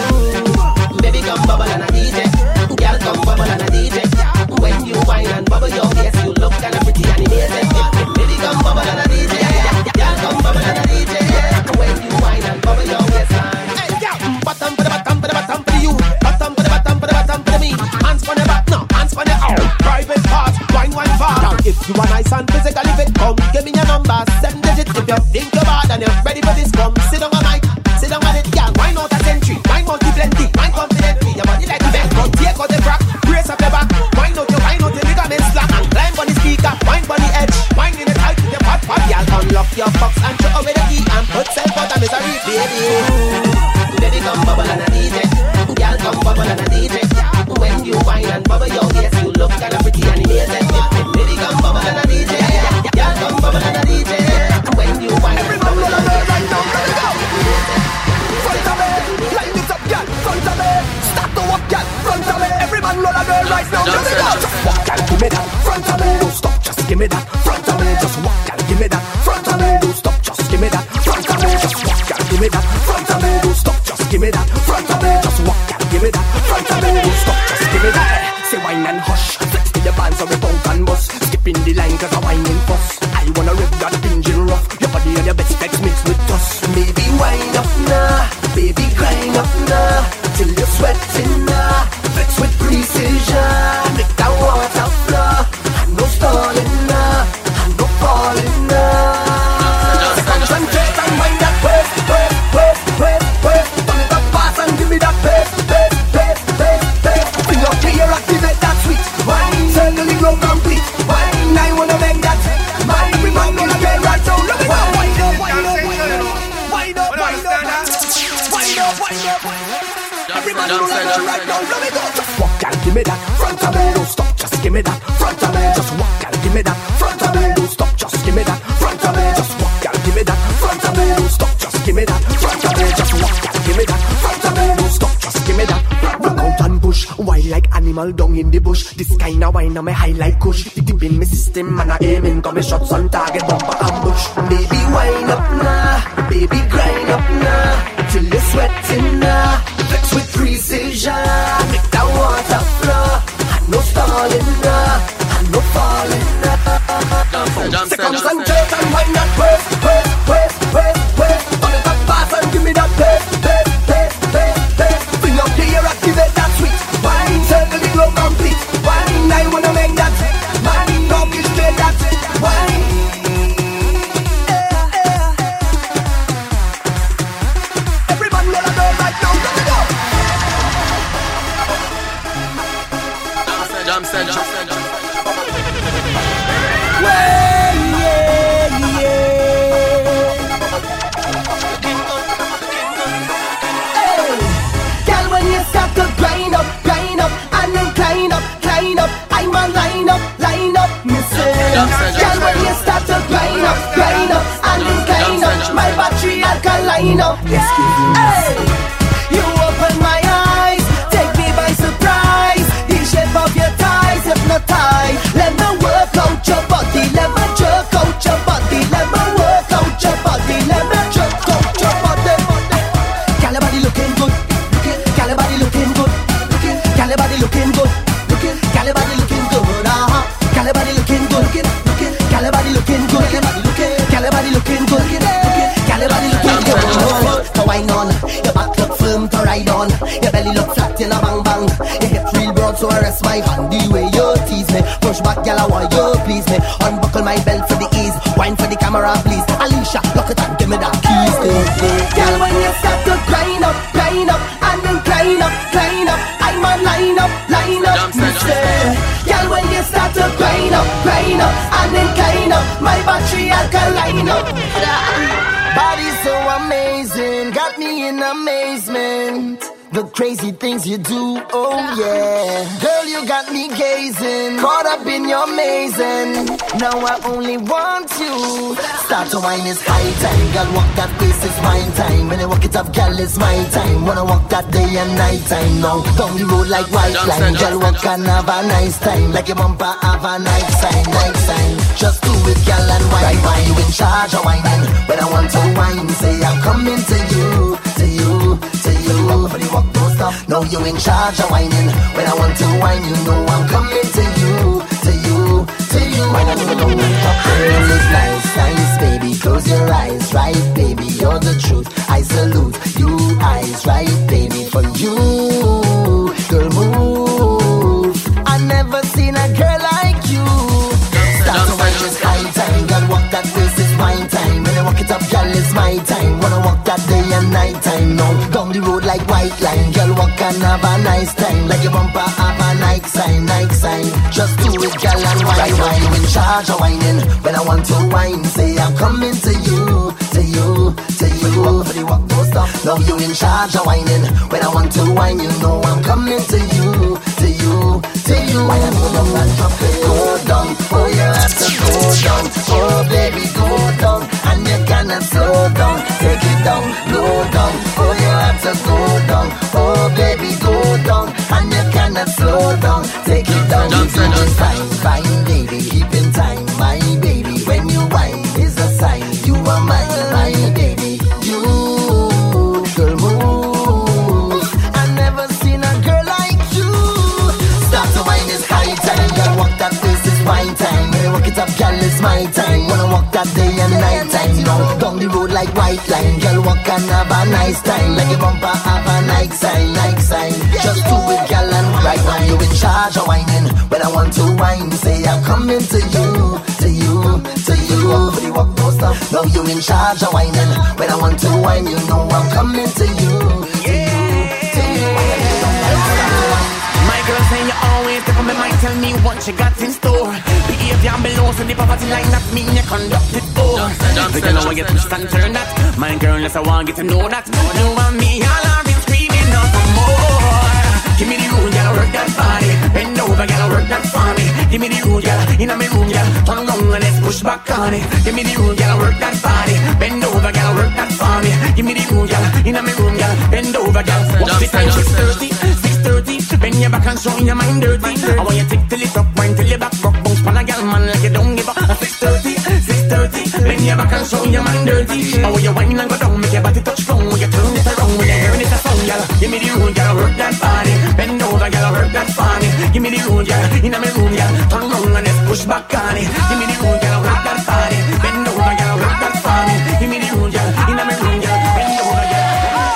Ooh. Baby come bubble and a DJ. Girl come bubble and a DJ. When you wine and bubble your face, you look kinda pretty and amazing. Baby come bubble and a DJ. Girl come bubble and a DJ. When you wine and bubble your waistline. Hey, girl, bottom for the bottom for the bottom for you. Bottom for the bottom for the bottom for me. Hands for the back, no, hands for the out. Private part, wine far. Now if you are nice and physically fit, come give me your number, 7 digits. If you think you're bad and you're ready for this, come sit on my mic, sit on it, girl. Wine out a century, wine multi plenty, wine confidently. Your body like a vent, come take out the crack, brace up your back. Wine out your ligaments slack and climb on the speaker, wine on the edge, wine in the tight with your pot, girl. Unlock your box and throw away the key and put self out of misery, baby. Baby come bubble and a DJ, girl come bubble and a DJ. When you wine and bubble your waist, you look kinda pretty and amazing. Baby come bubble and a DJ, girl come bubble and a DJ. When you wine and bubble your waist, right now, let it go. Front of me, line it up, girl. Front of me, start to walk, girl. Front of me, every man roll a girl right now. Let it go. Just walk, girl, give me that. Front of me, don't stop, just give me that. Front of me, just walk, girl, give me that. Front of me, don't stop, just give me that. me that. Front of me, don't stop, just give me that. Front of me, just walk, girl, give me that. Front of me, don't stop, just give me that. Say wine and hush, flex to the bands of the bunk and bus. Skipping the line 'cause I'm whining fuss. I wanna rip that engine rough. Your body and your best flex mixed with dust. Baby, wine up now, baby, grind up now, till you're sweating now. Flex with precision, make that water flow. And no stalling now, and no falling now. So concentrate and wind that waist, waist, waist, waist, waist. Turn it up fast and give me that pace, pace, pace, pace, pace. Bring up here, activate that sweet wine, circling round complete wine. I wanna make that mine. We might gonna get right down. Let me go. Wind up, wind up, wind up, wind up, wind up, wind up, wind up. Everybody gonna right now. Let me go. Just walk and give me that front of me. Don't stop. Just give me that front of me. Just walk and give me that front of me. Don't stop. Just give me that front of me. Just walk and give me that front of me. Don't stop. Just give me that front of me. Just walk and give me that front of me. Don't stop. Just give me that. Rock out and push, wild like animal down in the bush. This kind of wine on me high like kush. Deep in my system and I aiming, got me shots on target, bumper ambush. Baby wine up now, baby grind up now, till you're sweating now. Flex with precision, make that water flow. And no stalling now, and no falling now. So concentrate and wind that waist, waist, waist, waist, waist. Turn it up fast and give me that pace, pace, pace, pace, pace. Bring up the air, activate that sweet wine, circle the glow complete wine. I wanna make that mine, don't get straight that wine. Everybody wanna go right now, let me go. Jam Central. Well, yeah, yeah. Hey, girl, when you start to grind up, and then climb up, I'm a line up, me say. Girl, when you start to grind up, and then climb up, my battery alkaline up. Hey, you open my eyes, take me by surprise. The shape of your thighs hypnotize. Let me work out your body, let me jerk out your body, let me work out your body, let me jerk out your body. Girl, your body looking good, girl, your body looking good, girl, your body looking good, girl, your body looking good, girl, your body looking good, girl, your body looking good, girl, your body looking good, girl, your body looking good. So wine on, your back look firm to ride on, your belly look flat till a bang bang, your hips real broad so I rest my hand. The way you tease me, push back, girl, I want you please me. Unbuckle my belt for the ease, wine for the camera please. Alicia, lock it and give me that keys. Girl, when you start to grind up, and then climb up, I'm a line up, me say. Girl, when you start to grind up, and then climb up, my battery alkaline up. Body's so amazing, got me in amazement. The crazy things you do, oh yeah. Girl, you got me gazing, caught up in your mazing. Now I only want you. Start to wine, it's high time. Girl, walk that place, it's wine time. When I walk it up, girl, it's my time. Wanna walk that day and night time. Now, down the road like white line. Girl, walk and have a nice time. Like your bumper have a night sign, night sign. Just do it, girl, and wine. Wine, you in charge of whining. When I want to wine, say I'm coming to you, to you, to you. Nobody walk, don't stop. Now you in charge of whining. When I want to wine, you know I'm coming to you, to you, to you. Why not even know girl, it's nice, nice, baby. Close your eyes, right, baby. You're the truth. I salute you, eyes, right, baby. For you, girl, move. I never seen a girl like you. Start to wine, just high time. Girl, walk that face, it's my time. When I walk it up, girl, it's my time. Wanna walk that day and night time. Now, down the road like white line. Girl, walk and have a nice time. Like your bumper have a night sign, night sign. Just do it, girl, and wine, wine. You in charge of whining. When I want to wine, say I'm coming to you, to you, to you. Walk for the walk, don't stop. Now you in charge of whining. When I want to wine, you know I'm coming to you, to you, to you. Why I'm gonna and drop it. Go down, oh you have to go down. Oh baby, go down, and you cannot slow down. Take it down, low down. Oh you have to go down. Oh baby, go down, and you cannot slow down. Take it down, it's fine, fine baby. Keep in time, my baby. When you whine is a sign. You are mine, my baby. You white line. Girl, walk and have a nice time. Like your bumper have a Nike sign, Nike sign. Just do it, girl, and right now you in charge of whining. When I want to whine, say I'm coming to you, to you, to you. Walk for the walk, no stop. Now you in charge of whining. When I want to whine, you know I'm coming to you, to you, to you. My girl say you always take on my mind. Tell me what you got in store. Behavior below, so the poverty line that mean you conduct it for. But you know I get twist and turn that. My girl, yes, I want you to know that. You and me, all have been screaming out for more. Give me the room, girl, work that body. Bend over, girl, work that for me. Give me the room, girl, in my room, girl. Turn around and let's push back on it. Give me the room, girl, work that body. Bend over, girl, work that for me. Give me the room, girl, in my room, girl. Bend over, girl. Watch the time, 6:30. Bend your back and show your mind dirty. I want you tick till it up, wine till your back rock. Bounce pan a girl, man, like you don't give up. 6:30. Bend your back and show your mind dirty. I want you wine and go down, make your body touch ground. When you turn it around, when you hear it a sound, girl. Give me the room, girl, work that body. Bend over, girl, work that for me. Give me the room, girl, in my room, girl. Turn around and let's push back on it. Give me the room, girl, work that body. Bend over, girl, work that for me. Give me the room, girl, in my room, girl. Bend over, girl.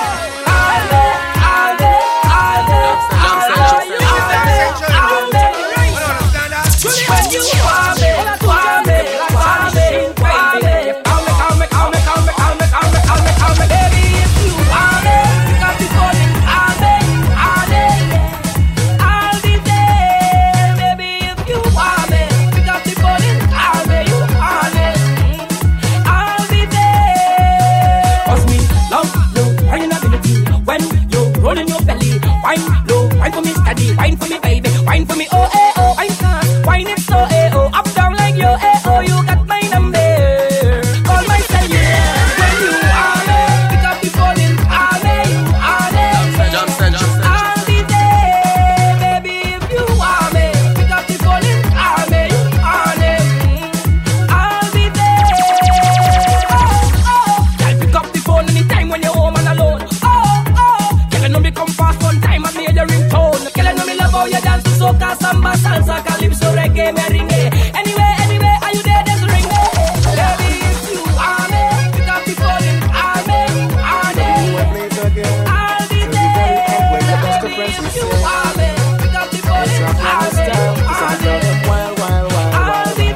Wine for me, steady, wine for me, baby, wine for me, oh, eh, oh, wine can't, wine it so, eh, oh, up, down like yo, eh, oh, you got my number, call my cell, yeah, when you are there, pick up the phone and are there, you are there, I'll be there, baby, if you are me, pick up the phone and are there, you are there, I'll be there, oh, girl, pick up the phone anytime when you're home and alone, girl, I know me come fast one time and made your ringtone. Girl, I know me love how you dance to soca, samba, salsa, calypso, reggae, merengue. Anyway, are you there? Just ring me. Baby, if you are me, pick up the phone and are me, are there. I'll be there. Baby, if you are me, pick up the phone and are me, are there. I'll be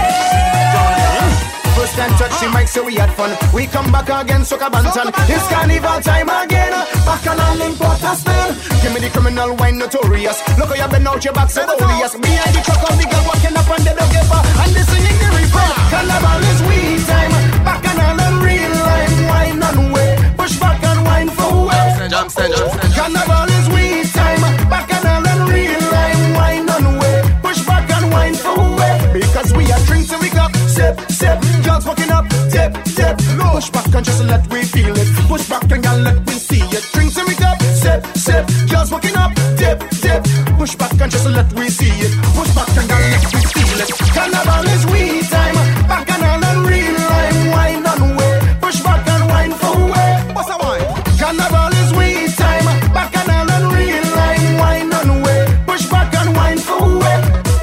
there. First time touch the mic, so we had fun. We come back again, soca bantan. It's carnival time again. Back and all in Port of Spain. Give me the criminal wine notorious. Look how you been out your back, so glorious. Behind the truck of the girl walking up on the dog ever. And they singing the refrain. Carnival is we time. Back and all in real life. Wine and way. Push back and wine for way. Carnival is we time. Back and all in real life. Wine and way. Push back and wine for way. Because we are drinks and we got sip, sip. Girls walking up, dip, dip. Push back and just let we feel it. Push back and y'all let we see it. Drinks and we got sip, sip. Girls walking up, dip, dip. Push back and just let we see it. Push back and y'all let we feel it. Carnival is we time. Back and all and real life. Wine and way. Push back and wine for way. What's that wine? Carnival is we time. Back and all and real life. Wine and way. Push back and wine for way.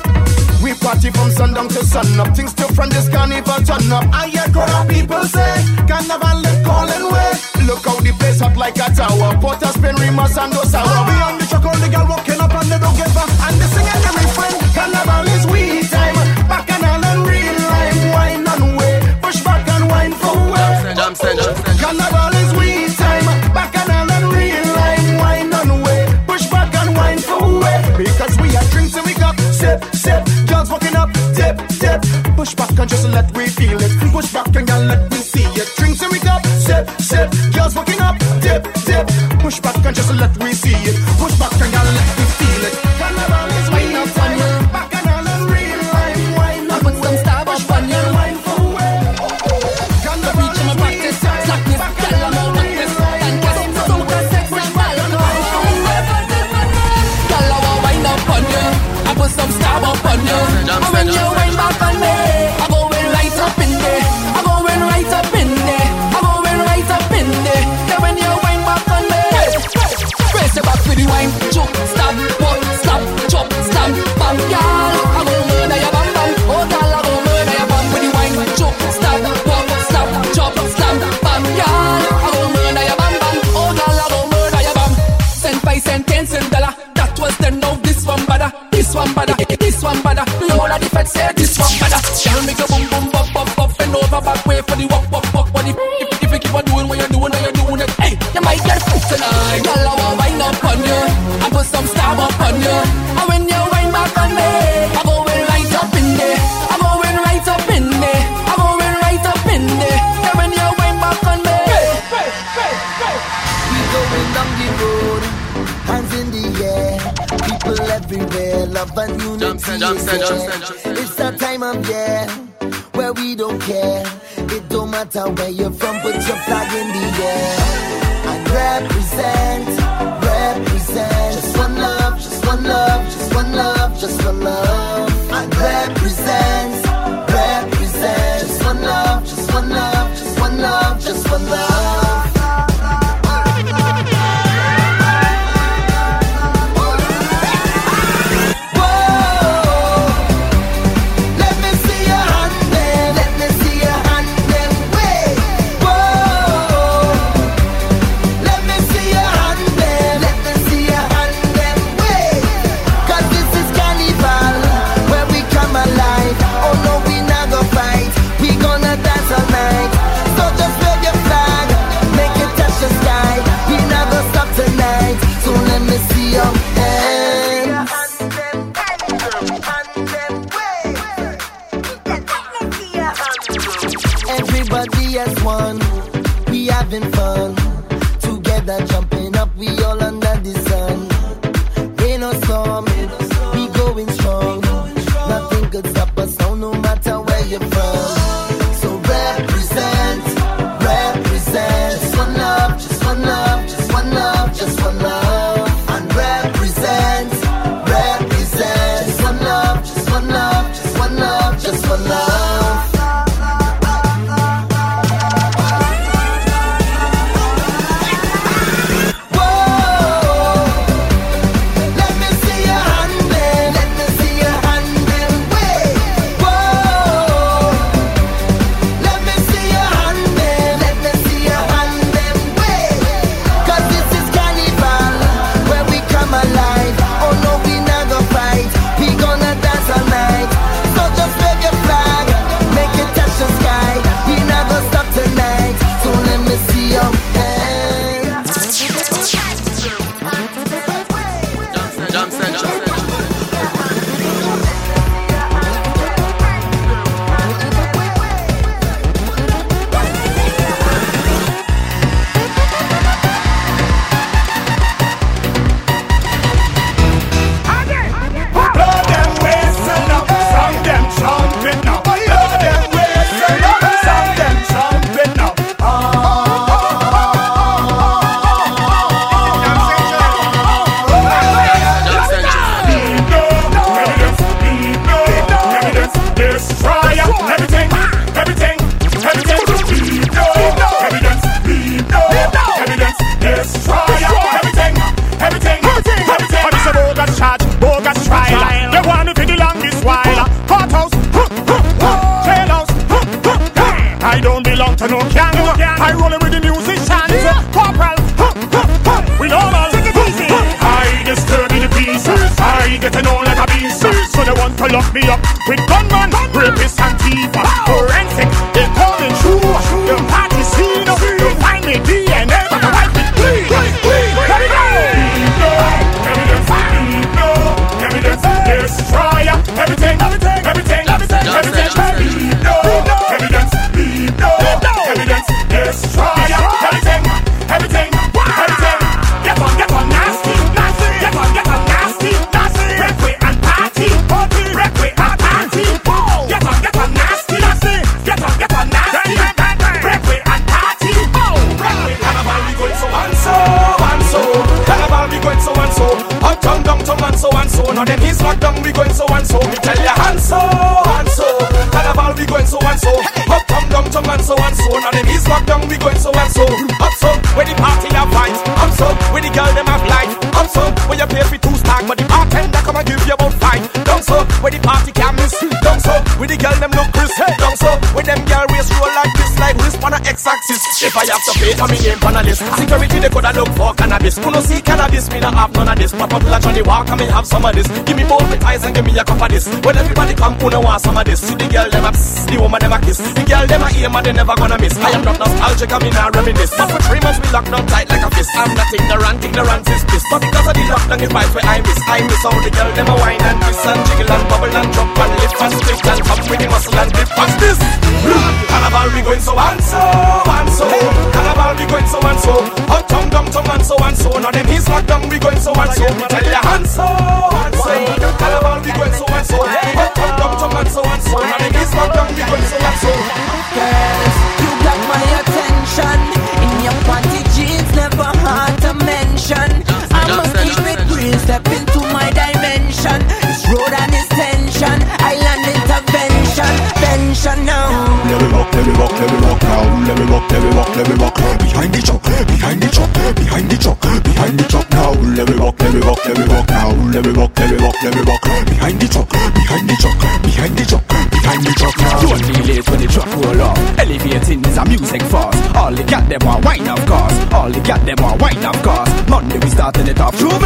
We party from sundown to sun up. Things to from this carnival turn up. I hear crowd of people say carnival is calling way. Look how the place hot like a tower. Port of Spain, Rimas and Osawa. We on the truck, all the girl walking up and they don't give up. And they sing and they refrain. Carnival is we time. Back and all and real life. Wine and way. Push back and wine for way. Carnival is we time. Back and all and real life. Wine and way. Push back and wine for way. Because we are drinks and we got sip, sip. Girls walking up, dip, dip. Push back and just let we feel it. Push back and y'all let me see it. Drinks and we got sip, sip. Girls walking up, dip, dip. Push back and just let we see it. Push back and y'all let me feel it. Carnival is wine up on you. Back and all in real life. Wine up. Put some star up on you. Wine for way. Carnival is wine time. Slackness, girl, I'm all practice. And guess soca, sex and alcohol. Girl, I want wine up on you. I put some star up on you. And when you wine back on me, I go in right up in there. I go in right up in there. I go in right up in there. Then when you wine back on me, brace your back for the wine. Choke, stop, walk, stop, the feds say this one better. Girl, make your boom boom bop bop bop, bend over back way for the walk walk walk. But if you keep on doing what you're doing it, hey, you might get fucked tonight. Girl, I wanna wind up on you, I put some stab up on you, and when you wind back on me, I'm going right up in there. I'm going right up in there. I'm going right up in there. And when you wind back on me, we going down the road, hands in the air, people everywhere, love and unity. It's that time of year where we don't care. It don't matter where you're from, put your flag in the air and represent. Just one love, just one love, just one love, just one love. And represent. Just one love, just one love, just one love, just one love. Everybody as one, we having fun. Together jumping up, we all under the sun. Rain or storm, we going strong. Nothing could stop us now, no matter where you're from. So represent. Just one love, just one love, just one love, just one love. And represent. Just one love, just one love, just one love, just one love. I roll with the musicians, corporal, we normal. I disturb the pieces, I get to know like a beast. So they want to lock me up with gunman, rapists and thief. Forensic, they coming through. The party scene, you find me DNA, but I wipe it clean. Let it go. Evidence, destroyer, everything. Evidence, destroyer, everything. Get on nasty. Get on nasty. Breakway and party. Breakway and party. Get on nasty. Get on nasty. Breakway and party. Carnival we going so and so. Carnival we going so and so. Uptown, downtown and so. Now then he's locked down we going so and so. Me tell ya and so. Carnival we going so and so. Uptown, downtown and so. Now then he's locked down we going so and so. Up so where the party have vibes. Up so where the girl them have life. Up so where you pay for 2 stars, but the bartender come and give you about 5. Down so where the party can't miss. Down so where the girl them look crisp. Down so where them girl waist roll like this, like wrist on a X-axis. If I have to pay for me name on a list, security they coulda look for cannabis. Who no see cannabis, me not have none of this. Pop up like Johnny Walker, me have some of this. Give me both with eyes and give me a cup of this. When everybody come, who no want some of this? See the girl them a psst, the woman them a kiss. The girl them a aim and they never gonna miss. I am not nostalgic, I mean I reminisce. But for 3 months we locked down tight like a fist. I'm not ignorant, ignorance is bliss. But because of the lockdown, it vibes where I miss all the girl them a wine and twist and jiggle and bubble and jump and lift and split and come with the muscle and dip. What's this? Carnival we going so and so and so. Carnival we going so and so. Hot tongue, dumb tongue and so and so. Now them he's locked down we going so and so. Tell your hand so and so. Carnival we going so and so. Hot tongue, dumb tongue and so and so. Now them he's locked down we going so and so. Girls, you got my attention. In your panty jeans, never hard to mention. I'ma keep it real, step into my dimension. This road and this tension, island intervention, tension now. Let me rock now. Let me rock. Behind the truck, behind the truck now. Let me rock now. Let me rock. Behind the truck now. Don't be late when the truck roll off. Elevating is a music force. All the cat them want wine of course. Monday we starting it off, True.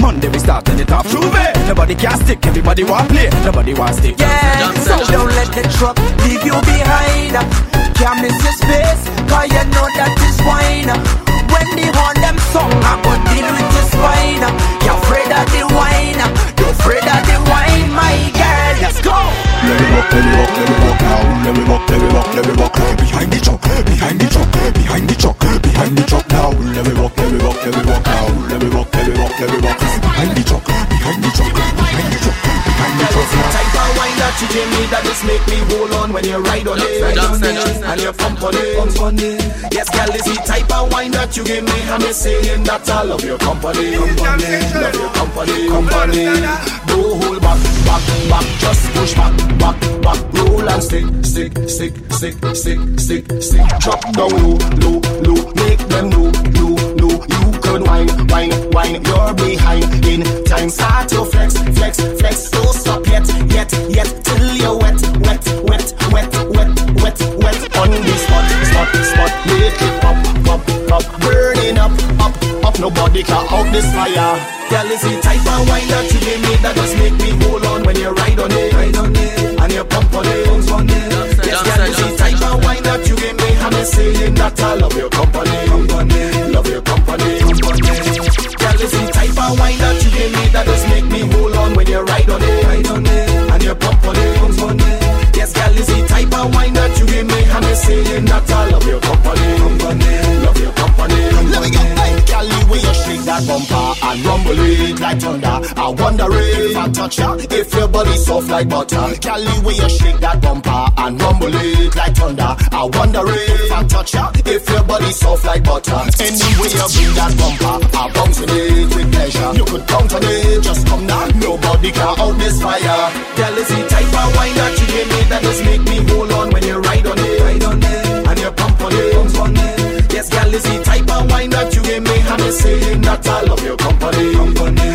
Nobody can stick, everybody want play. Nobody want stick. Yeah, so don't let the truck leave you behind. Can't miss your space, cause you know that is wine. When they horn them song, I'm gonna deal with your spine. You're afraid of the wine, my girl, let's go. Let me rock now. Let me rock. Behind the truck now. Let me rock now. Behind the truck now. Behind the truck now. Type of wine that you give me that just make me hold on when you ride on it and you pump on it. Yes, girl, is the type of wine that you give me and me saying that I love your company. Love your company. Don't hold back, just push back, roll and stick. Drop down low, make them know. You could wine, you're behind in time. Start to flex. Don't stop yet, till you're wet. On the spot, make it pop, burning up. Nobody can out this fire. Girl, is the type of wine that you give me that just make me hold on when you ride on it, and you pump on it. Yes, girl, is the type of wine that you give me, and I'm saying that I love your company. Girl, is the type of wine that you give me that just make me hold on when you ride on it, and you pump on it. Yes, girl, is the type of wine that you give me, and I'm saying that I love your company. Let me get girl, the way you shake that bumper and rumble it like thunder. I wonder if I touch ya, if your body soft like butter. Girl, the way you shake that bumper and rumble it like thunder. I wonder if I touch ya, if your body soft like butter. Anyway you bring that bumper, I bounce with it with pleasure. You could count on it, just come now. Nobody can out this fire. Girl, is the type of wine that you give me that just make me hold on when you ride on it, and you pump on it. Yes, girl, is the type of wine that you give me, and I'm saying that I love your company.